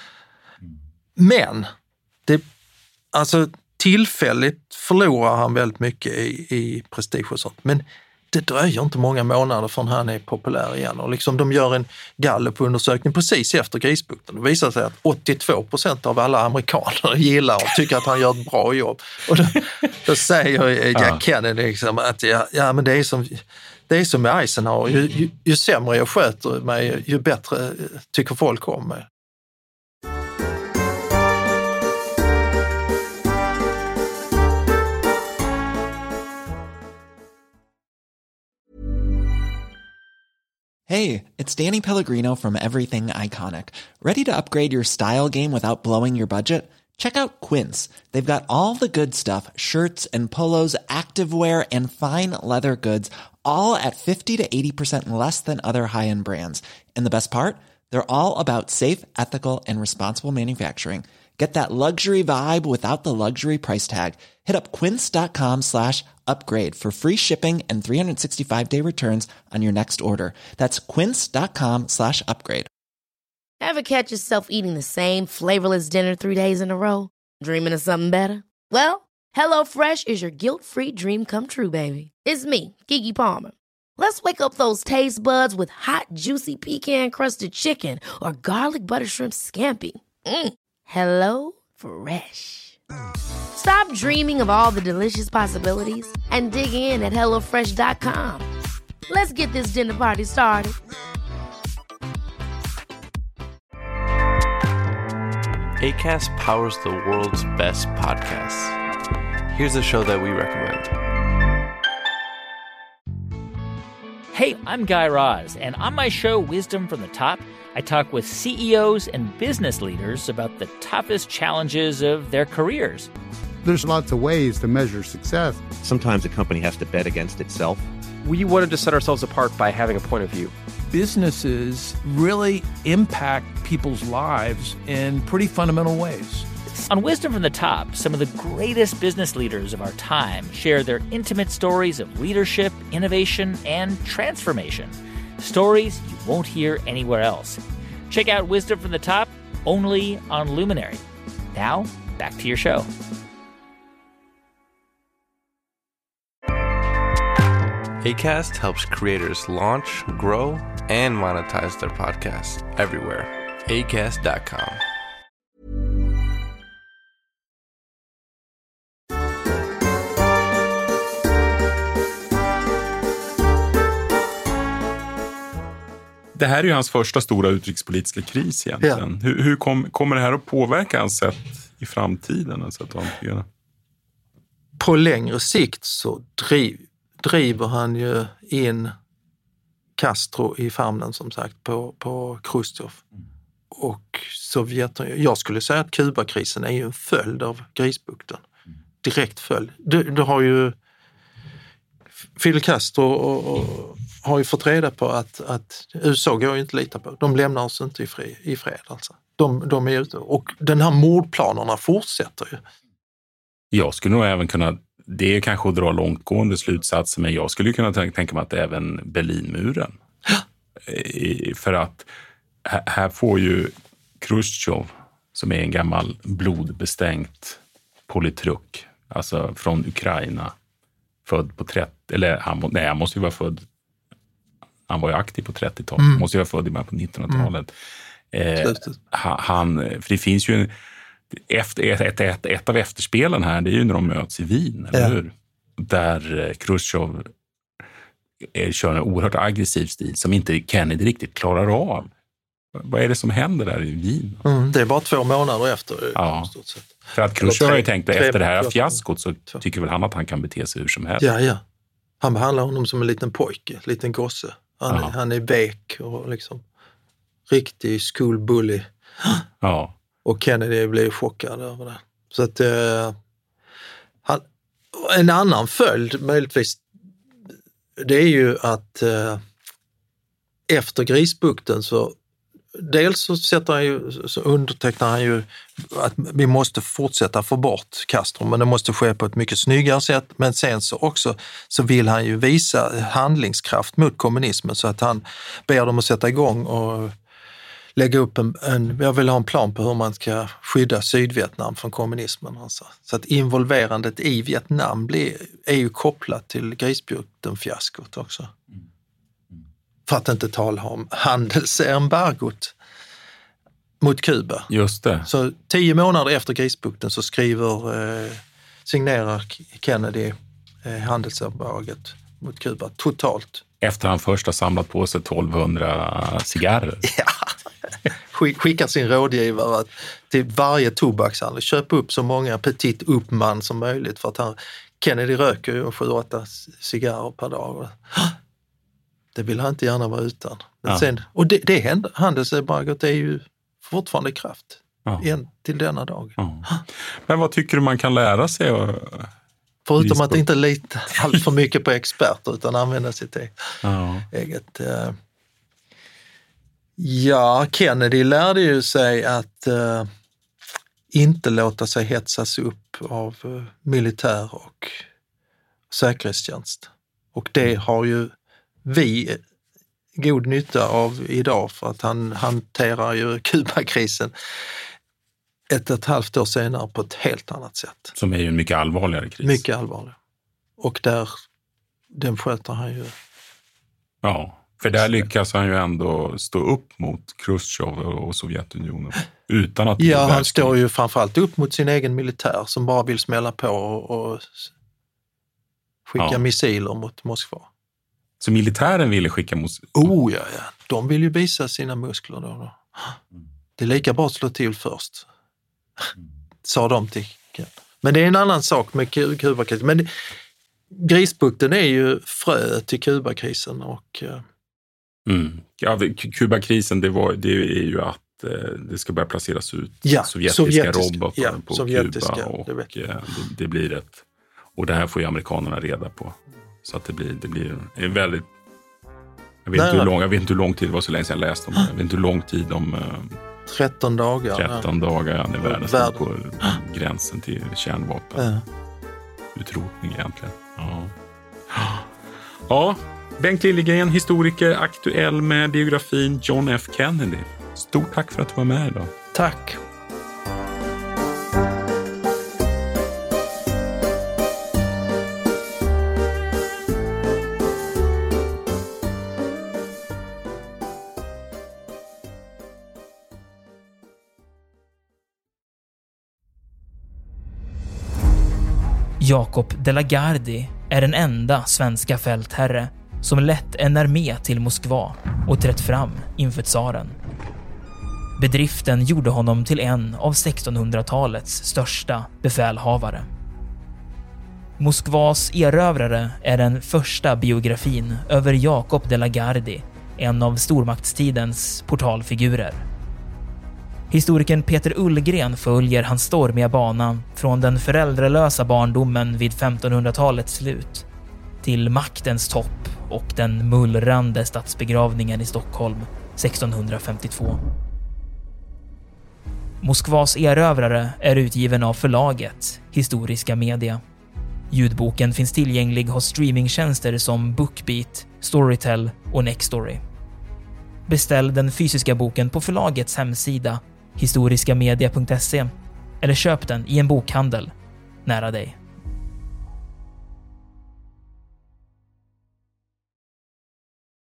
Men det, alltså tillfälligt förlorar han väldigt mycket i, i prestige och sånt. Men det dröjer inte många månader förrän han är populär igen. Och liksom de gör en Gallup-undersökning precis efter Grisbukten. Det visar sig att åttiotvå procent av alla amerikaner gillar och tycker att han gör ett bra jobb. Och då, då säger Jack Kennedy liksom att ja, ja, men det är som... Det är som med Eisenhower, ju, ju, ju sämre jag sköter mig, ju bättre tycker folk om mig. Hey, it's Danny Pellegrino from Everything Iconic. Ready to upgrade your style game without blowing your budget? Check out Quince. They've got all the good stuff, shirts and polos, activewear and fine leather goods, all at fifty to eighty percent less than other high-end brands. And the best part? They're all about safe, ethical, and responsible manufacturing. Get that luxury vibe without the luxury price tag. Hit up quince.com slash upgrade for free shipping and three sixty-five day returns on your next order. That's quince.com slash upgrade. Ever catch yourself eating the same flavorless dinner three days in a row? Dreaming of something better? Well, HelloFresh is your guilt-free dream come true, baby. It's me, Keke Palmer. Let's wake up those taste buds with hot, juicy pecan-crusted chicken or garlic butter shrimp scampi. Mm. Hello Fresh. Stop dreaming of all the delicious possibilities and dig in at hello fresh dot com. Let's get this dinner party started. Acast powers the world's best podcasts. Here's a show that we recommend. Hey, I'm Guy Raz, and on my show, Wisdom from the Top, I talk with C E Os and business leaders about the toughest challenges of their careers. There's lots of ways to measure success. Sometimes a company has to bet against itself. We wanted to set ourselves apart by having a point of view. Businesses really impact people's lives in pretty fundamental ways. On Wisdom from the Top, some of the greatest business leaders of our time share their intimate stories of leadership, innovation, and transformation. Stories you won't hear anywhere else. Check out Wisdom from the Top only on Luminary. Now, back to your show. Acast helps creators launch, grow, and monetize their podcasts everywhere. acast dot com. Det här är ju hans första stora utrikespolitiska kris egentligen. Ja. Hur, hur kom, kommer det här att påverka hans sätt i framtiden? Alltså att han på längre sikt så driv, driver han ju in Castro i famnen som sagt på, på Khrushchev. och Sovjetunionen. Jag skulle säga att Kubakrisen är ju en följd av Grisbukten. Direkt följd. Du, du har ju Fidel Castro och, och har ju fått reda på att, att U S A går ju inte lita på. De lämnar oss inte i, fri, i fred alltså. De, de är ute. Och den här mordplanerna fortsätter ju. Jag skulle nog även kunna, det är kanske att dra långtgående slutsatser, men jag skulle kunna tänka mig att även Berlinmuren. För att här får ju Khrushchev, som är en gammal blodbestänkt politruk, alltså från Ukraina, född på trettio, eller han, nej, han måste ju vara född, han var ju aktiv på trettiotalet, mm. måste ju vara född i början på nittonhundratalet. Mm. Eh, han, för det finns ju en, efter, ett, ett, ett av efterspelen här, det är ju när de möts i Wien, eller ja. hur? Där Khrushchev är, kör en oerhört aggressiv stil som inte Kennedy riktigt klarar av. Vad är det som händer där i Wien? Mm, det är bara två månader efter. Ja. Stort sett. För att Khrushchev har ju tänkt att efter det här fiaskot så tycker väl han att han kan bete sig hur som helst. Ja, ja. Han behandlar honom som en liten pojke, liten gosse. Han, är, han är vek och liksom riktig schoolbully. Ja. Och Kennedy blev chockad över det. Så att eh, han, en annan följd möjligtvis, det är ju att eh, efter Grisbukten så dels så sätter han ju, så undertecknar han ju att vi måste fortsätta få bort Castro, men det måste ske på ett mycket snyggare sätt. Men sen så också så vill han ju visa handlingskraft mot kommunismen, så att han ber dem att sätta igång och lägga upp en, en jag vill ha en plan på hur man ska skydda Sydvietnam från kommunismen. Alltså. Så att involverandet i Vietnam blir, är ju kopplat till Grisbukten-fiaskot också. För att inte tala om handelsembargot mot Kuba. Just det. Så tio månader efter Grisbukten så skriver, eh, signerar Kennedy eh, handelsembargot mot Kuba totalt. Efter han först har samlat på sig tolvhundra cigarrer. Ja, skickar sin rådgivare att till varje tobakshandel köpa upp så många petit uppman som möjligt, för att han, Kennedy röker ju sju åtta cigarrer per dag. Det vill han inte gärna vara utan. Men ja. sen, och det, det händer, handelsembargot är ju fortfarande i kraft. Ja. En, till denna dag. Ja. Men vad tycker du man kan lära sig? Och, förutom att inte lita allt för mycket på experter utan använda sitt ja. eget. Uh, ja, Kennedy lärde ju sig att uh, inte låta sig hetsas upp av uh, militär och säkerhetstjänst. Och det har ju vi god nytta av idag, för att han hanterar ju Kubakrisen ett och ett halvt år senare på ett helt annat sätt. Som är ju en mycket allvarligare kris. Mycket allvarligare. Och där, den sköter han ju. Ja, för där lyckas han ju ändå stå upp mot Khrushchev och Sovjetunionen. Utan att... Ja, han står ju framförallt upp mot sin egen militär som bara vill smälla på och, och skicka ja. missiler mot Moskva. Så militären ville skicka mot... Oh ja, ja. De vill ju visa sina muskler då. då. Det är lika bra att slå till först. Sa de till. Men det är en annan sak med Kubakrisen. Men Grisbukten är ju frö till Kubakrisen och... Mm. Ja, Kubakrisen, det, var, det är ju att det ska börja placeras ut ja, sovjetiska, sovjetiska robotar ja, på sovjetiska, Kuba. Och det, det, det blir ett... Och det här får ju amerikanerna reda på. Så att det blir, det blir en väldigt... Jag vet, inte hur lång, jag vet inte hur lång tid det var så länge sedan jag läste om det. Jag vet inte hur lång tid de... tretton dagar. tretton ja. dagar, ja. Det är världen Värld. på gränsen till kärnvapen. Ja. Utrotning egentligen. Ja. Ja, Bengt Liljegren, historiker, aktuell med biografin John F. Kennedy. Stort tack för att du var med idag. Tack. Jacob de la Gardie är den enda svenska fältherre som lett en armé till Moskva och trätt fram inför tsaren. Bedriften gjorde honom till en av sextonhundratalets största befälhavare. Moskvas erövrare är den första biografin över Jacob de la Gardie, en av stormaktstidens portalfigurer. Historikern Peter Ullgren följer hans stormiga bana från den föräldralösa barndomen vid femtonhundratalets slut till maktens topp och den mullrande statsbegravningen i Stockholm sextonhundrafemtiotvå. Moskvas erövrare är utgiven av förlaget Historiska Media. Ljudboken finns tillgänglig hos streamingtjänster som BookBeat, Storytel och Nextory. Beställ den fysiska boken på förlagets hemsida historiskamedia punkt se eller köp den i en bokhandel nära dig.